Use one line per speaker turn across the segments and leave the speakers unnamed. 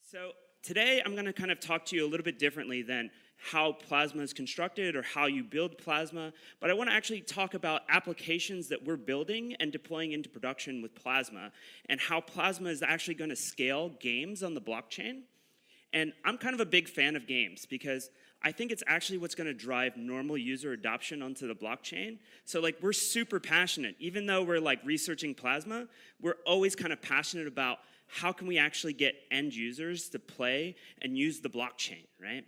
So today I'm going to kind of talk to you a little bit differently than how Plasma is constructed or how you build Plasma, but I want to actually talk about applications that we're building and deploying into production with Plasma and how Plasma is actually going to scale games on the blockchain. And I'm kind of a big fan of games because I think it's actually what's going to drive normal user adoption onto the blockchain. So we're super passionate. Even though we're researching Plasma, we're always kind of passionate about how can we actually get end users to play and use the blockchain, right?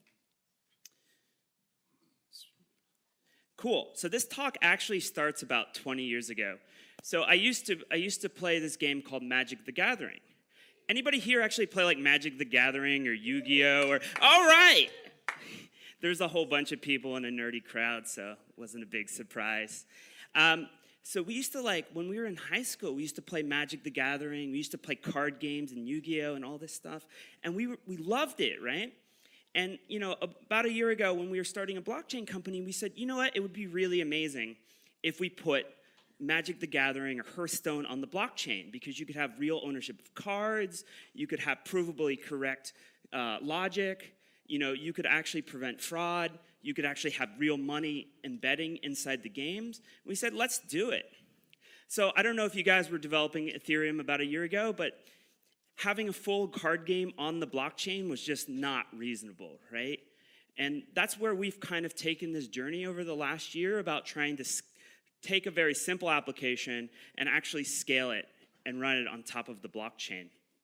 Cool. So this talk actually starts about 20 years ago. So I used to play this game called Magic the Gathering. Anybody here actually play Magic the Gathering or Yu-Gi-Oh? All right! There's a whole bunch of people in a nerdy crowd, so it wasn't a big surprise. So we used to, when we were in high school, we used to play Magic the Gathering. We used to play card games and Yu-Gi-Oh! And all this stuff. And we loved it, right? And, about a year ago when we were starting a blockchain company, we said, you know what? It would be really amazing if we put Magic the Gathering or Hearthstone on the blockchain because you could have real ownership of cards. You could have provably correct logic. You could actually prevent fraud. You could actually have real money embedding inside the games. We said, let's do it. So I don't know if you guys were developing Ethereum about a year ago, but having a full card game on the blockchain was just not reasonable, right? And that's where we've kind of taken this journey over the last year about trying to take a very simple application and actually scale it and run it on top of the blockchain.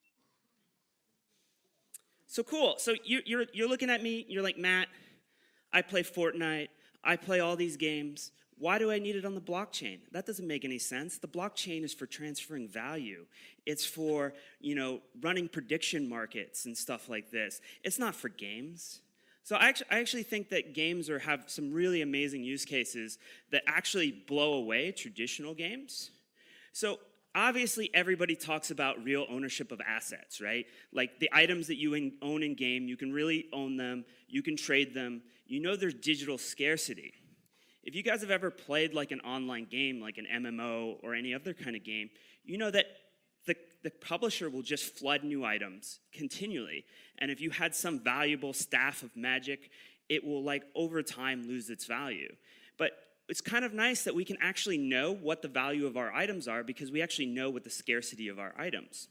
So cool. So you're looking at me, you're like, Matt, I play Fortnite, I play all these games. Why do I need it on the blockchain? That doesn't make any sense. The blockchain is for transferring value. It's for, running prediction markets and stuff like this. It's not for games. So I actually think that games have some really amazing use cases that actually blow away traditional games. So obviously, everybody talks about real ownership of assets, right? Like the items that you own in game, you can really own them. You can trade them. There's digital scarcity. If you guys have ever played an online game, like an MMO or any other kind of game, you know that the publisher will just flood new items continually. And if you had some valuable staff of magic, it will over time lose its value. But it's kind of nice that we can actually know what the value of our items are because we actually know what the scarcity of our items.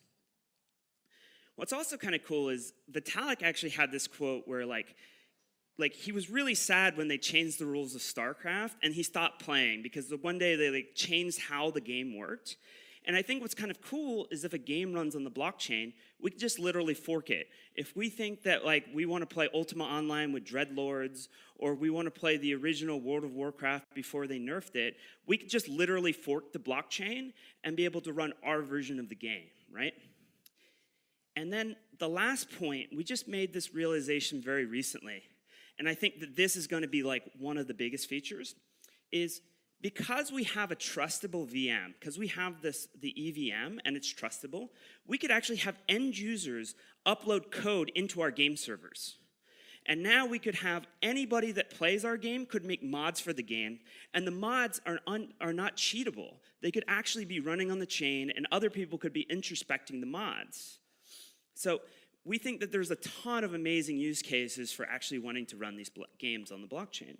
What's also kind of cool is Vitalik actually had this quote where he was really sad when they changed the rules of StarCraft and he stopped playing because one day they changed how the game worked. And I think what's kind of cool is if a game runs on the blockchain, we can just literally fork it. If we think that we want to play Ultima Online with Dreadlords or we want to play the original World of Warcraft before they nerfed it, we could just literally fork the blockchain and be able to run our version of the game, right? And then the last point, we just made this realization very recently. And I think that this is going to be one of the biggest features, is because we have a trustable VM, because we have the EVM and it's trustable, we could actually have end users upload code into our game servers. And now we could have anybody that plays our game could make mods for the game, and the mods are not cheatable. They could actually be running on the chain, and other people could be introspecting the mods. So we think that there's a ton of amazing use cases for actually wanting to run these games on the blockchain.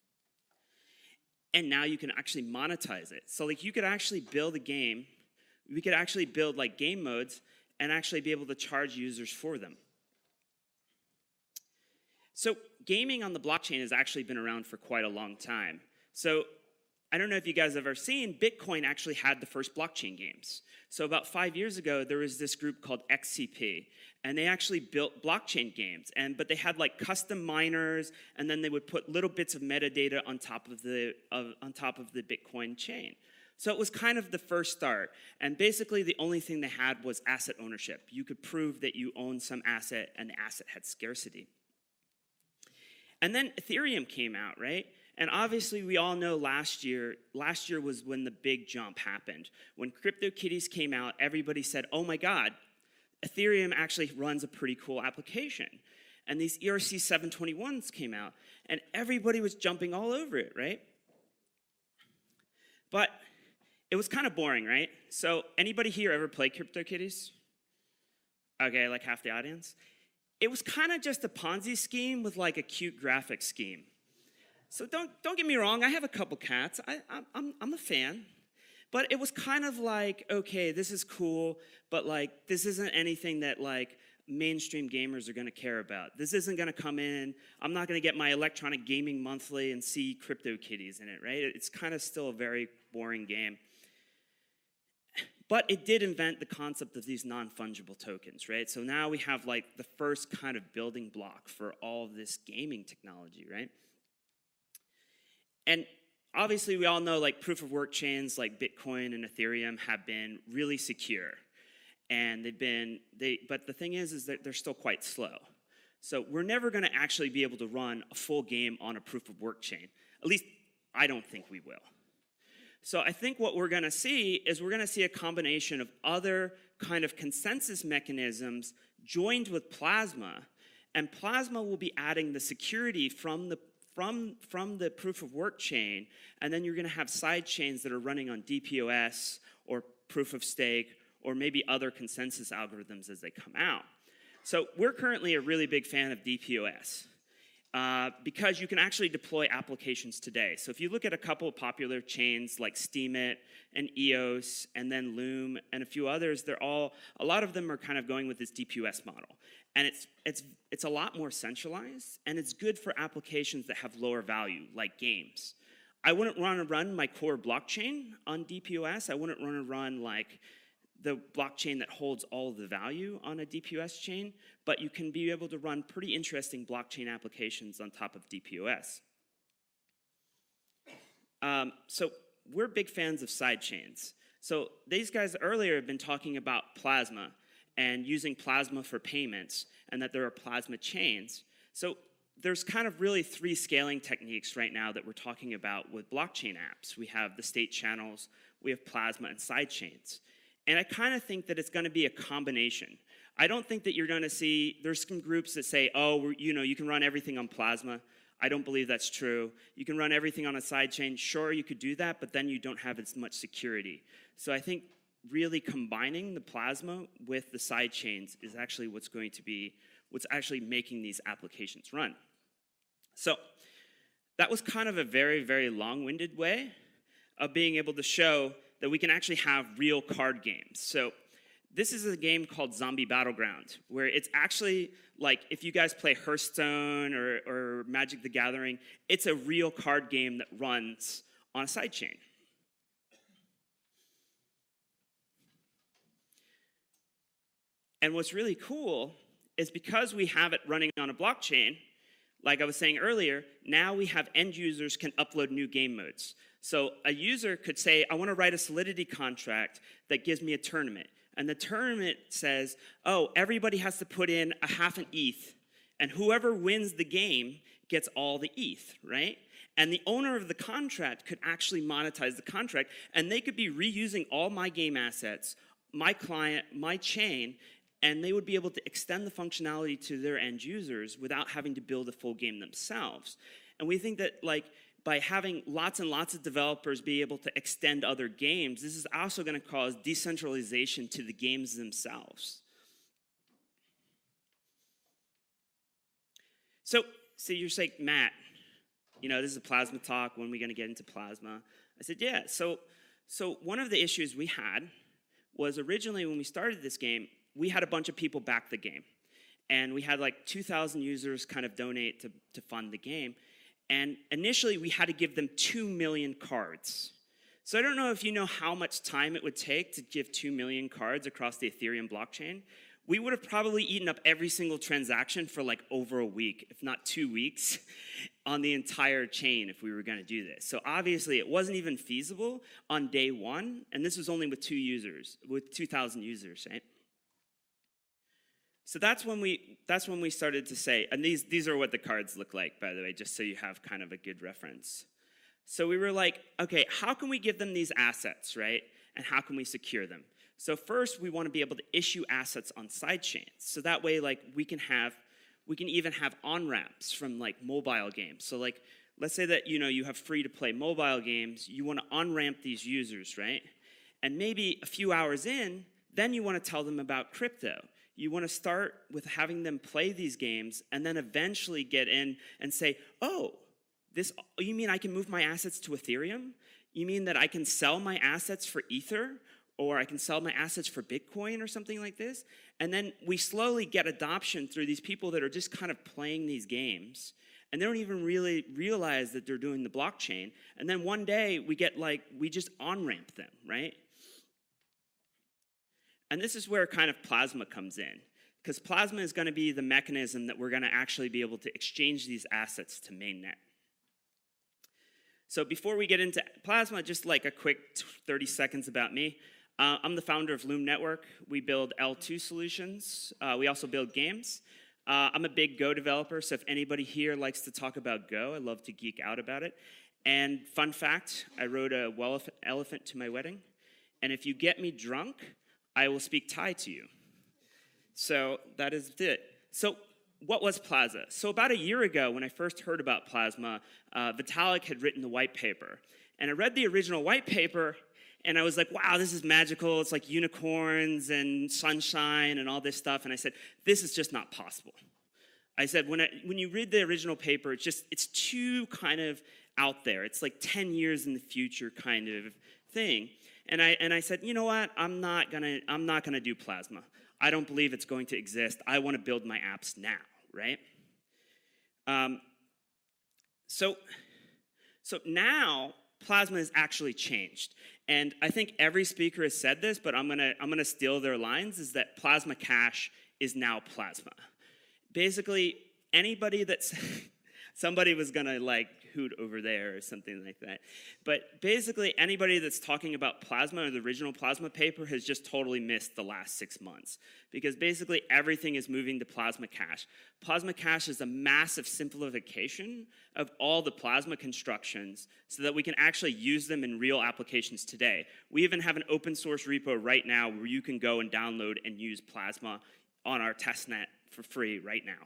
And now you can actually monetize it. So you could actually build a game. We could actually build game modes and actually be able to charge users for them. So gaming on the blockchain has actually been around for quite a long time. So I don't know if you guys have ever seen, Bitcoin actually had the first blockchain games. So about 5 years ago, there was this group called XCP, and they actually built blockchain games. But they had custom miners, and then they would put little bits of metadata on top of the Bitcoin chain. So it was kind of the first start. And basically, the only thing they had was asset ownership. You could prove that you own some asset, and the asset had scarcity. And then Ethereum came out, right? And obviously, we all know last year was when the big jump happened. When CryptoKitties came out, everybody said, oh my God, Ethereum actually runs a pretty cool application. And these ERC 721s came out, and everybody was jumping all over it, right? But it was kind of boring, right? So anybody here ever play CryptoKitties? Okay, like half the audience. It was kind of just a Ponzi scheme with like a cute graphic scheme. So don't get me wrong, I have a couple cats. I'm a fan. But it was kind of like, okay, this is cool, but like this isn't anything that like mainstream gamers are going to care about. This isn't going to come in. I'm not going to get my Electronic Gaming Monthly and see CryptoKitties in it, right? It's kind of still a very boring game. But it did invent the concept of these non-fungible tokens, right? So now we have like the first kind of building block for all of this gaming technology, right? And obviously we all know like proof of work chains like Bitcoin and Ethereum have been really secure. And but the thing is that they're still quite slow. So we're never going to actually be able to run a full game on a proof of work chain. At least I don't think we will. So I think what we're going to see is we're going to see a combination of other kind of consensus mechanisms joined with Plasma, and Plasma will be adding the security from the proof of work chain, and then you're going to have side chains that are running on DPoS or proof of stake or maybe other consensus algorithms as they come out. So we're currently a really big fan of DPoS. Because you can actually deploy applications today. So if you look at a couple of popular chains like Steemit and EOS and then Loom and a few others, a lot of them are kind of going with this DPoS model. And it's a lot more centralized, and it's good for applications that have lower value, like games. I wouldn't want to run my core blockchain on DPoS. I wouldn't want to run like the blockchain that holds all of the value on a DPoS chain, but you can be able to run pretty interesting blockchain applications on top of DPoS. So we're big fans of sidechains. So these guys earlier have been talking about Plasma and using Plasma for payments, and that there are Plasma chains. So there's kind of really three scaling techniques right now that we're talking about with blockchain apps. We have the state channels, we have Plasma, and sidechains. And I kind of think that it's going to be a combination. I don't think that you're going to see, there's some groups that say, oh, you can run everything on Plasma. I don't believe that's true. You can run everything on a sidechain. Sure, you could do that, but then you don't have as much security. So I think really combining the Plasma with the sidechains is actually what's actually making these applications run. So that was kind of a very, very long-winded way of being able to show that we can actually have real card games. So this is a game called Zombie Battleground, where it's actually like if you guys play Hearthstone or Magic the Gathering, it's a real card game that runs on a sidechain. And what's really cool is because we have it running on a blockchain, like I was saying earlier, now we have end users can upload new game modes. So a user could say, I want to write a Solidity contract that gives me a tournament. And the tournament says, oh, everybody has to put in a half an ETH. And whoever wins the game gets all the ETH, right? And the owner of the contract could actually monetize the contract. And they could be reusing all my game assets, my client, my chain, and they would be able to extend the functionality to their end users without having to build a full game themselves. And we think that by having lots and lots of developers be able to extend other games, this is also going to cause decentralization to the games themselves. So you're saying, Matt, this is a Plasma talk. When are we going to get into Plasma? I said, yeah. So one of the issues we had was originally when we started this game, we had a bunch of people back the game. And we had like 2,000 users kind of donate to fund the game. And initially, we had to give them 2 million cards. So I don't know if you know how much time it would take to give 2 million cards across the Ethereum blockchain. We would have probably eaten up every single transaction for like over a week, if not 2 weeks, on the entire chain if we were going to do this. So obviously, it wasn't even feasible on day one, and this was only with 2,000 users, right? So that's when we started to say, and these are what the cards look like, by the way, just so you have kind of a good reference. So we were like, okay, how can we give them these assets, right? And how can we secure them? So first, we want to be able to issue assets on sidechains. So that way, we can even have on-ramps from mobile games. So let's say that you have free-to-play mobile games. You want to on-ramp these users, right? And maybe a few hours in, then you want to tell them about crypto. You want to start with having them play these games and then eventually get in and say, oh, you mean I can move my assets to Ethereum? You mean that I can sell my assets for Ether? Or I can sell my assets for Bitcoin or something like this? And then we slowly get adoption through these people that are just kind of playing these games. And they don't even really realize that they're doing the blockchain. And then one day we just on-ramp them, right? And this is where kind of Plasma comes in. Because Plasma is going to be the mechanism that we're going to actually be able to exchange these assets to mainnet. So before we get into Plasma, just like a quick 30 seconds about me. I'm the founder of Loom Network. We build L2 solutions. We also build games. I'm a big Go developer, so if anybody here likes to talk about Go, I love to geek out about it. And fun fact, I rode a elephant to my wedding. And if you get me drunk, I will speak Thai to you. So that is it. So what was Plasma? So about a year ago, when I first heard about Plasma, Vitalik had written the white paper. And I read the original white paper, and I was like, wow, this is magical. It's like unicorns and sunshine and all this stuff. And I said, this is just not possible. I said, when you read the original paper, it's too kind of out there. It's like 10 years in the future kind of thing. And I said, you know what? I'm not gonna do Plasma. I don't believe it's going to exist. I want to build my apps now, right? So now Plasma has actually changed. And I think every speaker has said this, but I'm gonna steal their lines, is that Plasma Cash is now Plasma. Basically, anybody that's somebody was gonna like hoot over there or something like that. But basically, anybody that's talking about Plasma or the original Plasma paper has just totally missed the last 6 months. Because basically, everything is moving to Plasma Cash. Plasma Cash is a massive simplification of all the Plasma constructions so that we can actually use them in real applications today. We even have an open source repo right now where you can go and download and use Plasma on our testnet for free right now.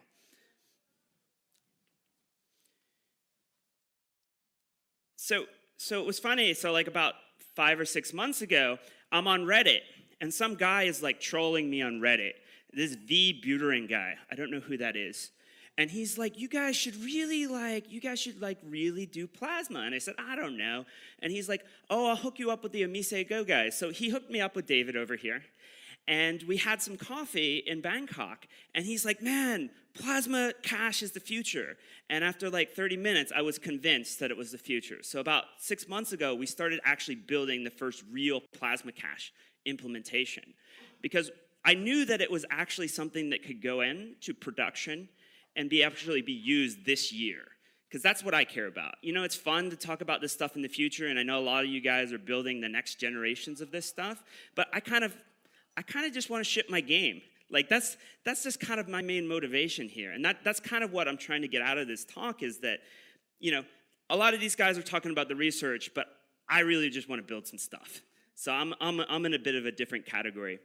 So it was funny. So like about 5 or 6 months ago, I'm on Reddit, and some guy is like trolling me on Reddit. This V. Buterin guy. I don't know who that is. And he's like, you guys should really do Plasma. And I said, I don't know. And he's like, oh, I'll hook you up with the Omise Go guys. So he hooked me up with David over here. And we had some coffee in Bangkok. And he's like, man, Plasma Cash is the future. And after like 30 minutes, I was convinced that it was the future. So about 6 months ago, we started actually building the first real Plasma Cash implementation. Because I knew that it was actually something that could go into production and actually be used this year. Because that's what I care about. You know, it's fun to talk about this stuff in the future, and I know a lot of you guys are building the next generations of this stuff, but I kind of just want to ship my game. Like, that's just kind of my main motivation here. And that's kind of what I'm trying to get out of this talk is that, you know, a lot of these guys are talking about the research, but I really just want to build some stuff. So I'm in a bit of a different category.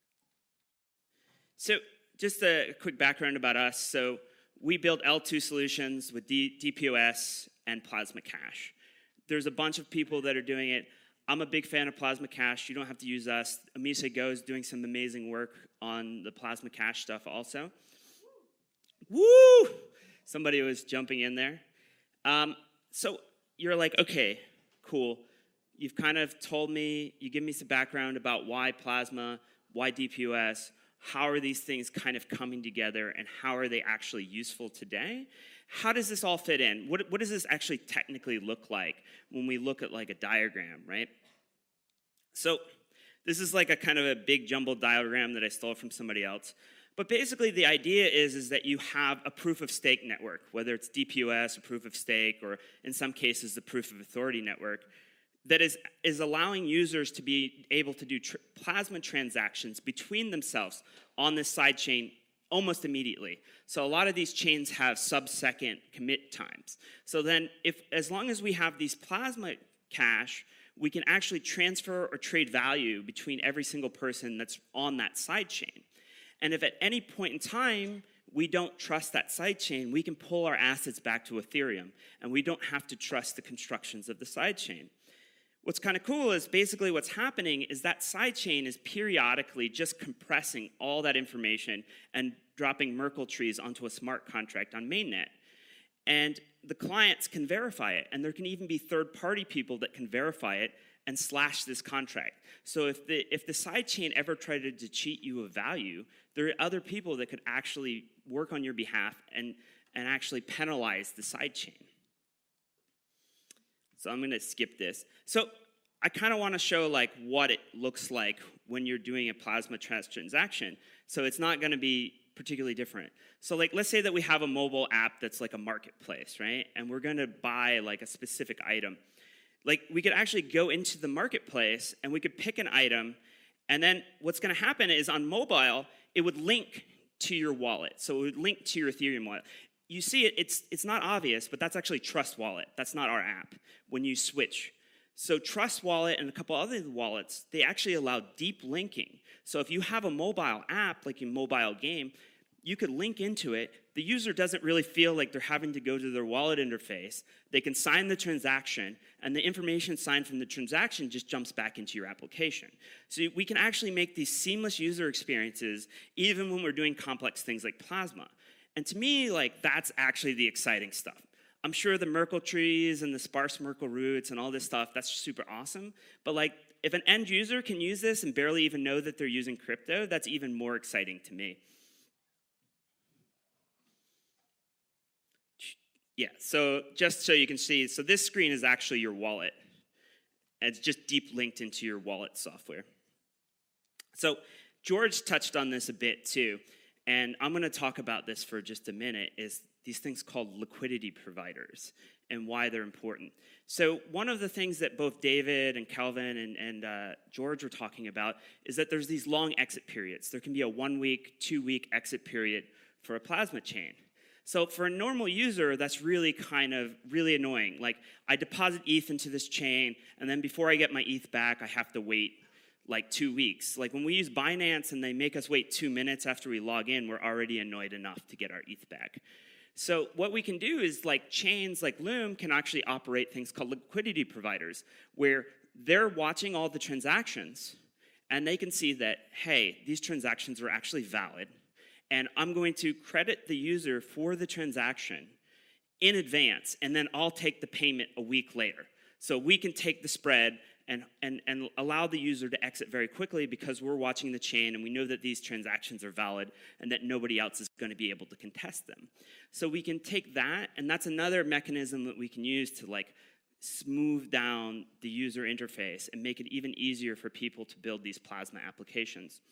So just a quick background about us. So we build L2 solutions with DPoS and Plasma Cash. There's a bunch of people that are doing it. I'm a big fan of Plasma Cash. You don't have to use us. Omise Go is doing some amazing work on the Plasma Cash stuff also. Woo! Somebody was jumping in there. So you're like, okay, cool. You've kind of told me, you give me some background about why Plasma, why DPoS, how are these things kind of coming together, and how are they actually useful today? How does this all fit in? What does this actually technically look like when we look at like a diagram, right? So this is like a kind of a big jumbled diagram that I stole from somebody else. But basically the idea is that you have a proof of stake network, whether it's DPoS or proof of stake, or in some cases the proof of authority network, that is allowing users to be able to do Plasma transactions between themselves on this sidechain almost immediately. So a lot of these chains have sub-second commit times. So then as long as we have these Plasma Cash, we can actually transfer or trade value between every single person that's on that sidechain. And if at any point in time we don't trust that sidechain, we can pull our assets back to Ethereum, and we don't have to trust the constructions of the sidechain. What's kind of cool is basically what's happening is that sidechain is periodically just compressing all that information and dropping Merkle trees onto a smart contract on mainnet. And the clients can verify it, and there can even be third-party people that can verify it and slash this contract. So if the sidechain ever tried to cheat you of value, there are other people that could actually work on your behalf and actually penalize the sidechain. So I'm going to skip this. So I kind of want to show like what it looks like when you're doing a Plasma Trust transaction. So it's not going to be particularly different. So like, let's say that we have a mobile app that's like a marketplace, right? And we're going to buy like a specific item. Like we could actually go into the marketplace and we could pick an item, and then what's going to happen is on mobile, it would link to your wallet. So it would link to your Ethereum wallet. You see it, it's not obvious, but that's actually Trust Wallet. That's not our app when you switch. So Trust Wallet and a couple other wallets, they actually allow deep linking. So if you have a mobile app, like a mobile game, you could link into it. The user doesn't really feel like they're having to go to their wallet interface. They can sign the transaction, and the information signed from the transaction just jumps back into your application. So we can actually make these seamless user experiences even when we're doing complex things like Plasma. And to me, like, that's actually the exciting stuff. I'm sure the Merkle trees and the sparse Merkle roots and all this stuff, that's super awesome. But like, if an end user can use this and barely even know that they're using crypto, that's even more exciting to me. Yeah, so just so you can see, so this screen is actually your wallet. And it's just deep linked into your wallet software. So George touched on this a bit too, and I'm going to talk about this for just a minute, is these things called liquidity providers and why they're important. So one of the things that both David and Calvin and George were talking about is that there's these long exit periods. There can be a 1 week, 2 week exit period for a Plasma chain. So for a normal user, that's really really annoying. Like, I deposit ETH into this chain, and then before I get my ETH back, I have to wait like 2 weeks. Like when we use Binance and they make us wait 2 minutes after we log in, we're already annoyed enough to get our ETH back. So what we can do is, like, chains like Loom can actually operate things called liquidity providers, where they're watching all the transactions, and they can see that, hey, these transactions are actually valid, and I'm going to credit the user for the transaction in advance, and then I'll take the payment a week later. So we can take the spread and allow the user to exit very quickly because we're watching the chain and we know that these transactions are valid and that nobody else is going to be able to contest them. So we can take that, and that's another mechanism that we can use to like smooth down the user interface and make it even easier for people to build these Plasma applications.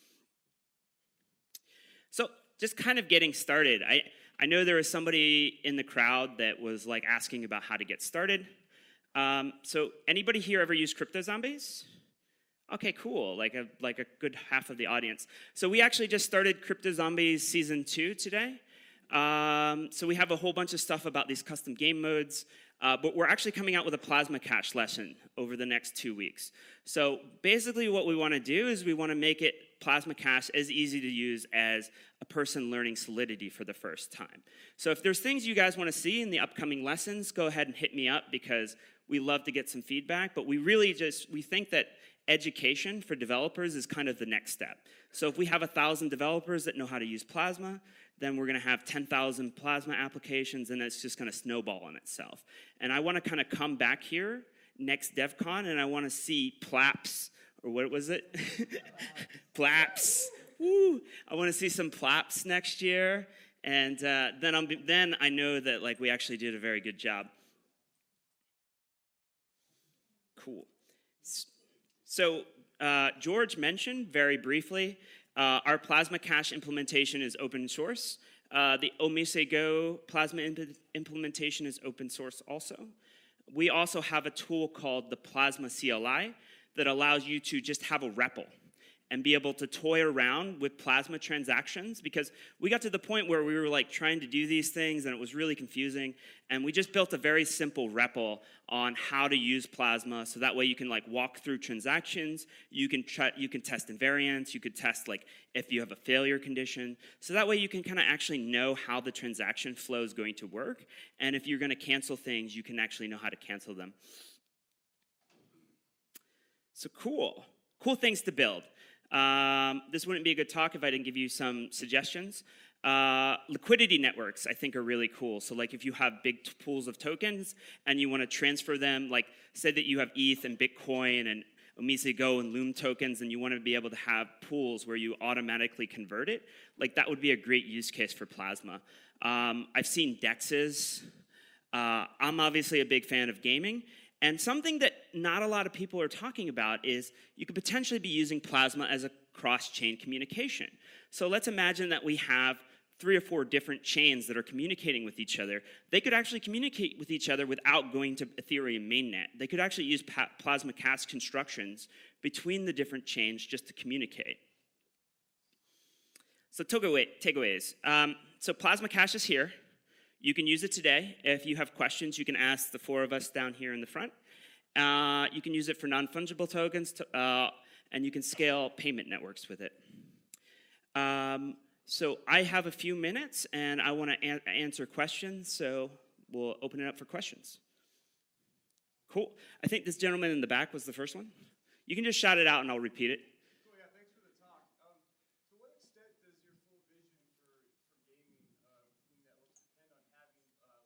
So just kind of getting started, I know there was somebody in the crowd that was like asking about how to get started. So anybody here ever use CryptoZombies? Okay, cool, like a good half of the audience. So we actually just started CryptoZombies Season 2 today. So we have a whole bunch of stuff about these custom game modes, but we're actually coming out with a Plasma Cash lesson over the next 2 weeks. So basically what we want to do is we want to make it Plasma Cash as easy to use as a person learning Solidity for the first time. So if there's things you guys want to see in the upcoming lessons, go ahead and hit me up because we love to get some feedback, but we think that education for developers is kind of the next step. So if we have 1,000 developers that know how to use Plasma, then we're going to have 10,000 Plasma applications, and it's just going to snowball on itself. And I want to kind of come back here next DevCon, and I want to see Plaps, or what was it? Plaps. Woo! I want to see some Plaps next year, and then I know that like we actually did a very good job. Cool. So George mentioned very briefly, our Plasma Cash implementation is open source. The Omise Go Plasma implementation is open source also. We also have a tool called the Plasma CLI that allows you to just have a REPL and be able to toy around with Plasma transactions, because we got to the point where we were like trying to do these things and it was really confusing, and we just built a very simple REPL on how to use Plasma, so that way you can like walk through transactions, you can test invariants, you could test like if you have a failure condition, so that way you can kind of actually know how the transaction flow is going to work, and if you're going to cancel things, you can actually know how to cancel them. So cool things to build. This wouldn't be a good talk if I didn't give you some suggestions. Liquidity networks, I think, are really cool. So like if you have big pools of tokens and you want to transfer them, like say that you have ETH and Bitcoin and OmiseGo Go and Loom tokens, and you want to be able to have pools where you automatically convert it, like that would be a great use case for Plasma. I've seen DEXs. I'm obviously a big fan of gaming. And something that not a lot of people are talking about is you could potentially be using Plasma as a cross-chain communication. So let's imagine that we have 3 or 4 different chains that are communicating with each other. They could actually communicate with each other without going to Ethereum mainnet. They could actually use Plasma Cash constructions between the different chains just to communicate. So takeaways. So Plasma Cash is here. You can use it today. If you have questions, you can ask the 4 of us down here in the front. You can use it for non-fungible tokens, and you can scale payment networks with it. So I have a few minutes, and I want to answer questions, so we'll open it up for questions. Cool. I think this gentleman in the back was the first one. You can just shout it out, and I'll repeat it.
Cool, yeah, thanks for the talk. To what extent does your full vision for gaming Loom networks depend on having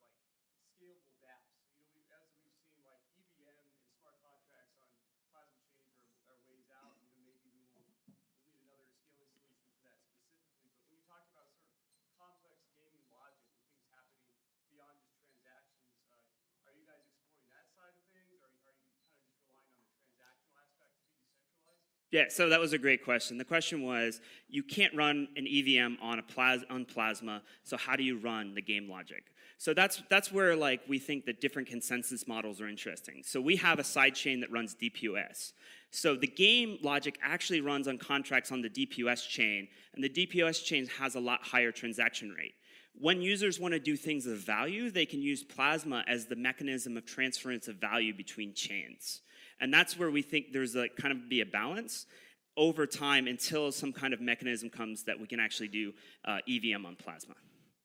scalable dApps? As we've seen, like EVM and smart contracts on Plasma chains are ways out. Maybe we'll need another scaling solution for that specifically. But when you talk about sort of complex gaming logic and things happening beyond just transactions, are you guys exploring that side of things, or are you kind of just relying on the transactional aspect to be decentralized?
Yeah, so that was a great question. The question was, you can't run an EVM on Plasma, so how do you run the game logic? So that's where like we think that different consensus models are interesting. So we have a sidechain that runs DPoS. So the game logic actually runs on contracts on the DPoS chain, and the DPoS chain has a lot higher transaction rate. When users want to do things of value, they can use Plasma as the mechanism of transference of value between chains. And that's where we think there's a kind of be a balance over time until some kind of mechanism comes that we can actually do EVM on Plasma.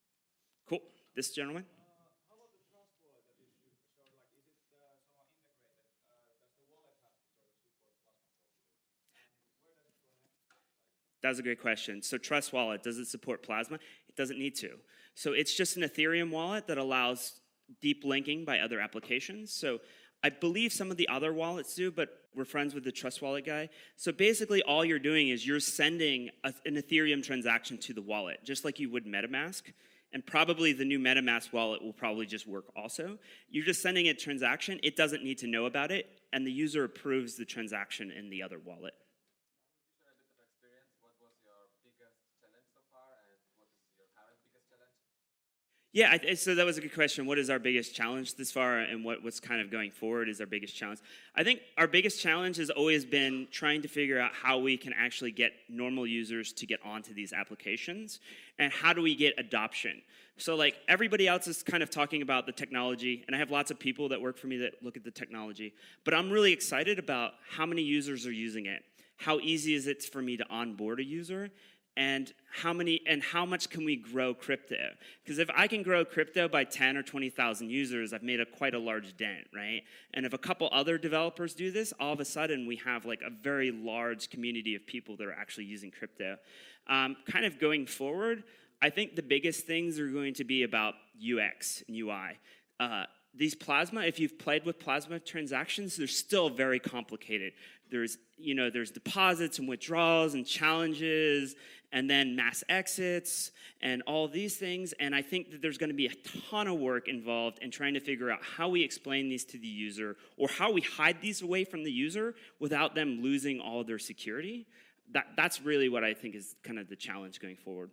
Cool. This gentleman?
How about the trust wallet issue? So, like, is it somehow integrated? Does the wallet have to sort of support Plasma Protocol? And where does it connect?
That's a great question. So Trust Wallet, does it support Plasma? It doesn't need to. So it's just an Ethereum wallet that allows deep linking by other applications. So I believe some of the other wallets do, but we're friends with the Trust Wallet guy. So basically all you're doing is you're sending an Ethereum transaction to the wallet, just like you would MetaMask. And probably the new MetaMask wallet will probably just work also. You're just sending a transaction. It doesn't need to know about it, and the user approves the transaction in the other wallet.
Share a bit of experience. What was your biggest challenge so far, and what is your current biggest challenge?
Yeah, so that was a good question. What is our biggest challenge this far, and what's kind of going forward is our biggest challenge? I think our biggest challenge has always been trying to figure out how we can actually get normal users to get onto these applications, and how do we get adoption? So like everybody else is kind of talking about the technology, and I have lots of people that work for me that look at the technology, but I'm really excited about how many users are using it, how easy is it for me to onboard a user, and how much can we grow crypto? Because if I can grow crypto by 10 or 20,000 users, I've made quite a large dent, right? And if a couple other developers do this, all of a sudden we have like a very large community of people that are actually using crypto. Kind of going forward, I think the biggest things are going to be about UX and UI. These Plasma, if you've played with Plasma transactions, they're still very complicated. There's deposits and withdrawals and challenges, and then mass exits and all these things. And I think that there's going to be a ton of work involved in trying to figure out how we explain these to the user, or how we hide these away from the user without them losing all of their security. That's really what I think is kind of the challenge going forward.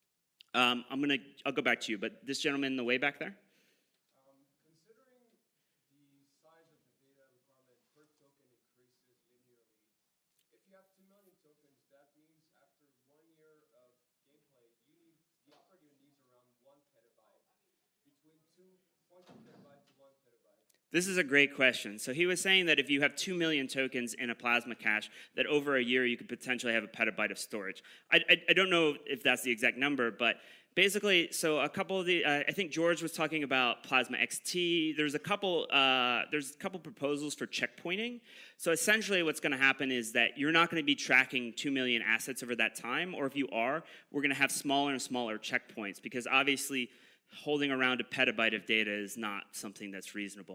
I'll go back to you, but this gentleman in the way back there.
Considering the size of the data requirement per token increases linearly, if you have 2 million tokens, that means after 1 year of gameplay, the operator needs around 1 petabyte, between 2 petabyte to 1 petabyte.
This is a great question. So he was saying that if you have 2 million tokens in a Plasma cache, that over a year you could potentially have a petabyte of storage. I don't know if that's the exact number, but basically, so a couple of the, I think George was talking about Plasma XT. There's a couple proposals for checkpointing. So essentially what's going to happen is that you're not going to be tracking 2 million assets over that time, or if you are, we're going to have smaller and smaller checkpoints, because obviously holding around a petabyte of data is not something that's reasonable.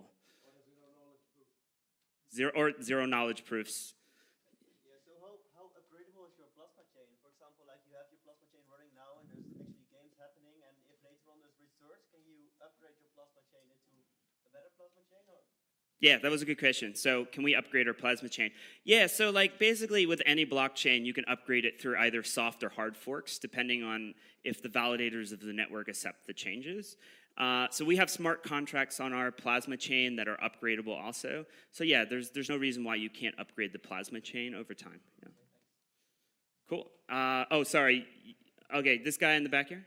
Zero knowledge proofs.
Yeah, so how upgradable is your Plasma chain? For example, like you have your Plasma chain running now and there's actually games happening, and if later on there's research, can you upgrade your Plasma chain into a better Plasma chain? Or?
Yeah, that was a good question. So can we upgrade our Plasma chain? Yeah, so like basically with any blockchain, you can upgrade it through either soft or hard forks, depending on if the validators of the network accept the changes. So we have smart contracts on our Plasma chain that are upgradable also. So yeah, there's no reason why you can't upgrade the Plasma chain over time. Yeah. Cool. Oh, sorry. Okay, this guy in the back here.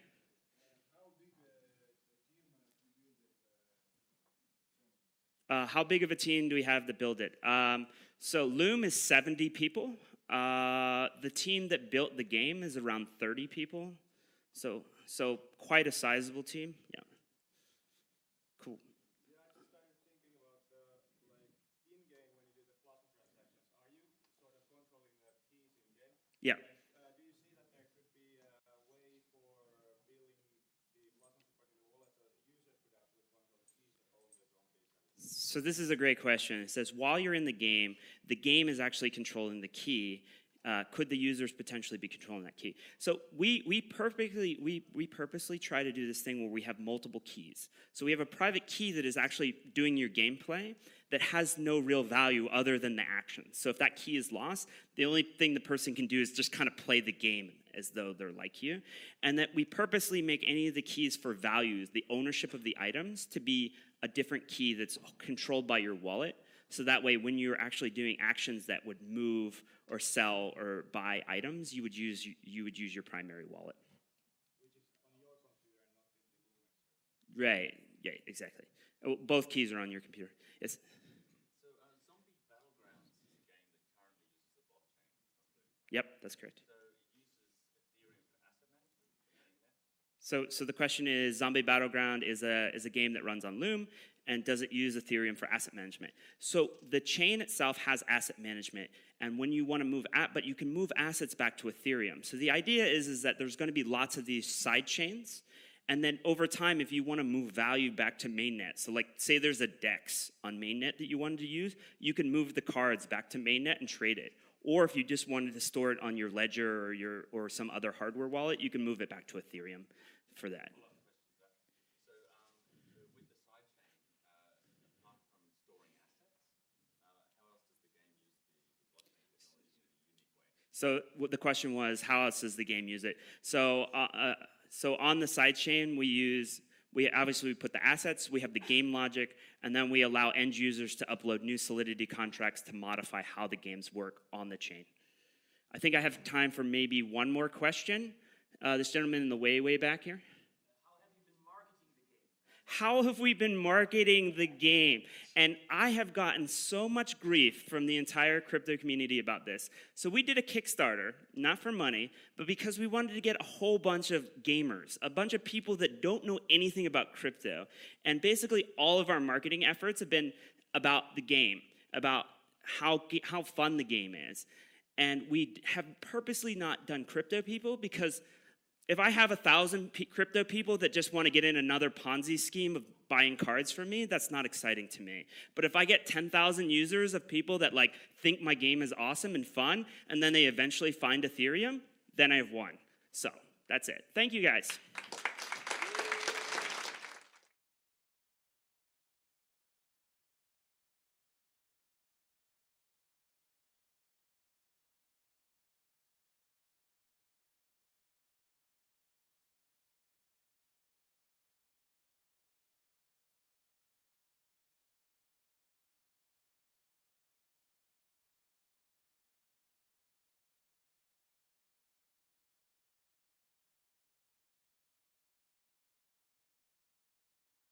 How big of a team do we have to build it? So Loom is 70 people. The team that built the game is around 30 people. So quite a sizable team. Yeah. Cool.
Yeah, I just started thinking about like in-game when you do the Plasma transactions. Are you sort of controlling the keys in-game?
Yeah.
Do you see that there could be a way for building the Plasma support in the wallet so that the users could actually control the keys that own the zombies?
So this is a great question. It says, while you're in the game is actually controlling the key. Could the users potentially be controlling that key? So we purposely try to do this thing where we have multiple keys. So we have a private key that is actually doing your gameplay that has no real value other than the actions. So if that key is lost, the only thing the person can do is just kind of play the game as though they're like you. And that we purposely make any of the keys for values, the ownership of the items, to be a different key that's controlled by your wallet. So that way, when you're actually doing actions that would move or sell or buy items, you would use your primary wallet.
Which is on your computer and not in the Loom.
Right. Yeah. Exactly. Both keys are on your computer. Yes.
So Zombie Battlegrounds is a game that currently uses the blockchain of Loom.
Yep. That's correct.
So it uses Ethereum for asset management.
So the question is, Zombie Battleground is a game that runs on Loom, and does it use Ethereum for asset management? So the chain itself has asset management, and when you want to move but you can move assets back to Ethereum. So the idea is that there's going to be lots of these side chains, and then over time, if you want to move value back to mainnet, so like say there's a DEX on mainnet that you wanted to use, you can move the cards back to mainnet and trade it. Or if you just wanted to store it on your Ledger or some other hardware wallet, you can move it back to Ethereum for that. So the question was, how else does the game use it? So on the sidechain, we obviously put the assets, we have the game logic, and then we allow end users to upload new Solidity contracts to modify how the games work on the chain. I think I have time for maybe one more question. This gentleman in the way back here. How have we been marketing the game? And I have gotten so much grief from the entire crypto community about this. So we did a Kickstarter, not for money, but because we wanted to get a whole bunch of gamers, a bunch of people that don't know anything about crypto. And basically all of our marketing efforts have been about the game, about how fun the game is. And we have purposely not done crypto people because if I have 1,000 crypto people that just want to get in another Ponzi scheme of buying cards from me, that's not exciting to me. But if I get 10,000 users of people that like think my game is awesome and fun, and then they eventually find Ethereum, then I've won. So that's it. Thank you guys.